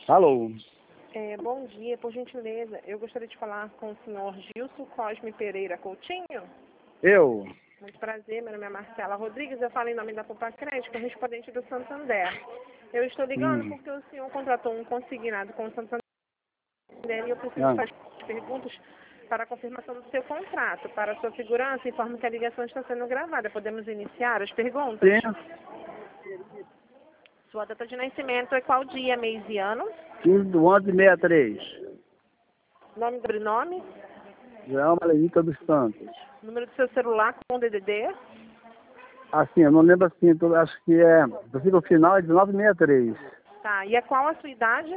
Alô? Bom dia, por gentileza, eu gostaria de falar com o senhor Gilson Cosme Pereira Coutinho. Eu? Muito prazer, meu nome é Marcela Rodrigues, eu falo em nome da Poupa Crédito, correspondente do Santander. Eu estou ligando porque o senhor contratou um consignado com o Santander e eu preciso fazer perguntas para a confirmação do seu contrato. Para a sua segurança, informo que a ligação está sendo gravada. Podemos iniciar as perguntas? Sim. Sua data de nascimento é qual dia, mês e ano? 15/11/63. Nome e sobrenome? João Maledita dos Santos. Número do seu celular com DDD? Assim, eu não lembro assim, acho que é... O final é 1963. Tá, e qual a sua idade?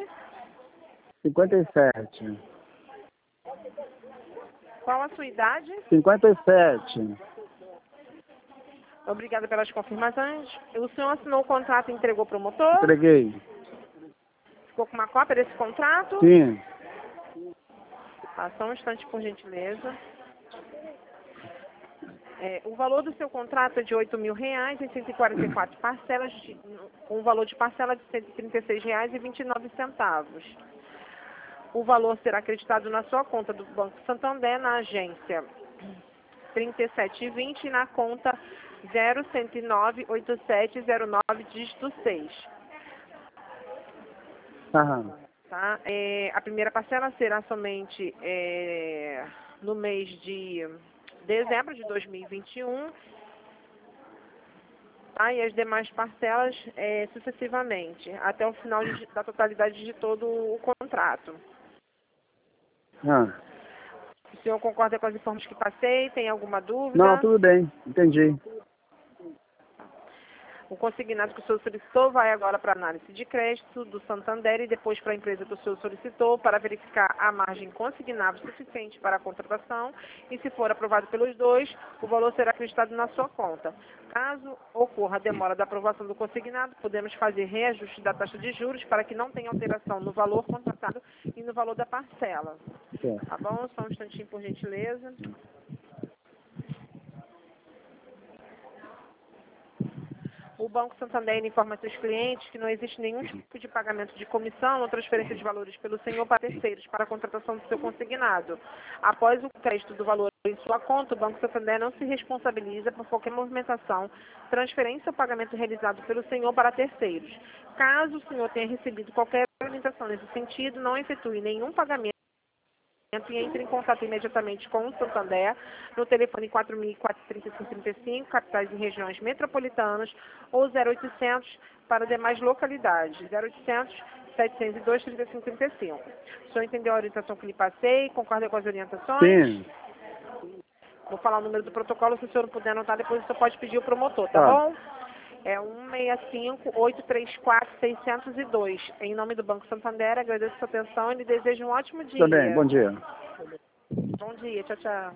57. Qual a sua idade? 57. Obrigada pelas confirmações. O senhor assinou o contrato e entregou para o promotor? Entreguei. Ficou com uma cópia desse contrato? Sim. Tá, só um instante, por gentileza. O valor do seu contrato é de R$8.000 em 144 parcelas, com um valor de parcela de R$136,29. O valor será acreditado na sua conta do Banco Santander, na agência 3720 e na conta 01098709, dígito 6. Aham. Tá? A primeira parcela será somente no mês de dezembro de 2021, tá? E as demais parcelas sucessivamente, até o final da totalidade de todo o contrato. O senhor concorda com as informações que passei? Tem alguma dúvida? Não, tudo bem. Entendi. O consignado que o senhor solicitou vai agora para a análise de crédito do Santander e depois para a empresa que o senhor solicitou para verificar a margem consignável suficiente para a contratação e, se for aprovado pelos dois, o valor será acreditado na sua conta. Caso ocorra a demora da aprovação do consignado, podemos fazer reajuste da taxa de juros para que não tenha alteração no valor contratado e no valor da parcela. Certo. Tá bom? Só um instantinho, por gentileza. O Banco Santander informa seus clientes que não existe nenhum tipo de pagamento de comissão ou transferência de valores pelo senhor para terceiros para a contratação do seu consignado. Após o crédito do valor em sua conta, o Banco Santander não se responsabiliza por qualquer movimentação, transferência ou pagamento realizado pelo senhor para terceiros. Caso o senhor tenha recebido qualquer orientação nesse sentido, não efetue nenhum pagamento e entre em contato imediatamente com o Santander no telefone 4.435-35, capitais e regiões metropolitanas, ou 0800 para demais localidades, 0800 702 3535. O senhor entendeu a orientação que lhe passei? Concorda com as orientações? Sim. Vou falar o número do protocolo, se o senhor não puder anotar, depois o senhor pode pedir o promotor, tá bom? É 165-834-602. Em nome do Banco Santander, agradeço a sua atenção e lhe desejo um ótimo dia. Tudo bem, bom dia. Bom dia, tchau, tchau.